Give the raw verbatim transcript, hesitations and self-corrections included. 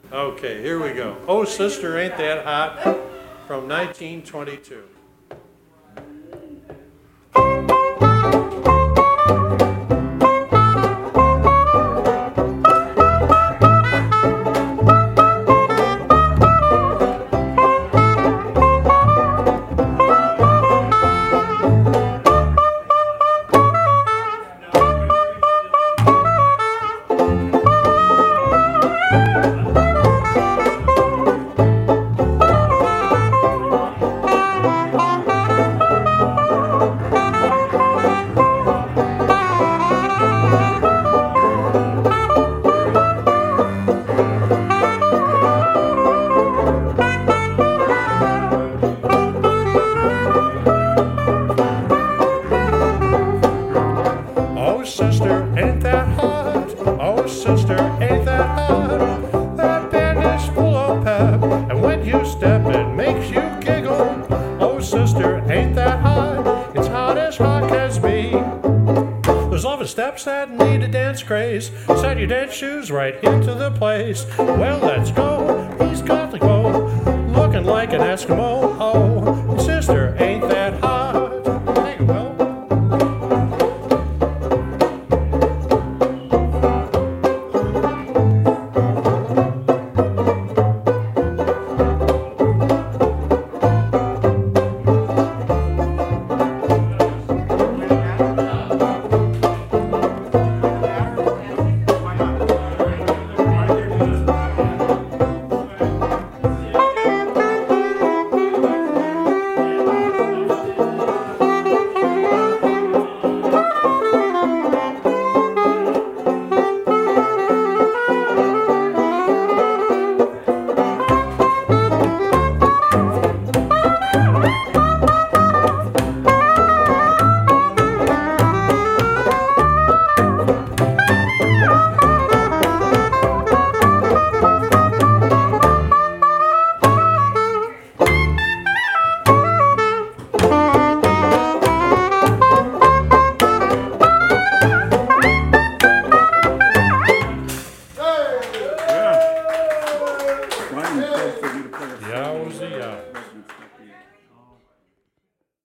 Okay, here we go. Oh, Sister, Ain't That Hot from nineteen twenty-two. Oh, sister, ain't that hot? Oh, sister, ain't that hot? That band is full of pep, and when you step, it makes you giggle. Oh, sister, ain't that hot? It's hot as hot can be. There's loving steps that need a dance craze. Set your dance shoes right into the place. Well, let's go. He's got the glow, looking like an Eskimo. Oh, sister, ain't that